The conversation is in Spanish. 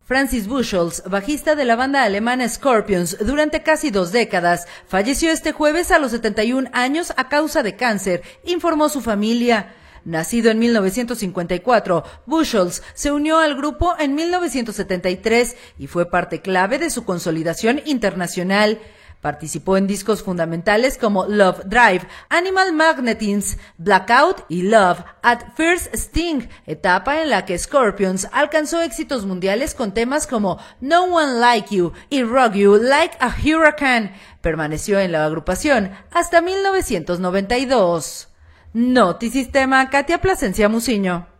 Francis Buchholz, bajista de la banda alemana Scorpions durante casi 2 décadas, falleció este jueves a los 71 años a causa de cáncer, informó su familia. Nacido en 1954, Buchholz se unió al grupo en 1973 y fue parte clave de su consolidación internacional. Participó en discos fundamentales como Love Drive, Animal Magnetism, Blackout y Love at First Sting, etapa en la que Scorpions alcanzó éxitos mundiales con temas como No One Like You y Rock You Like a Hurricane. Permaneció en la agrupación hasta 1992. Notisistema, Katia Plasencia Muciño.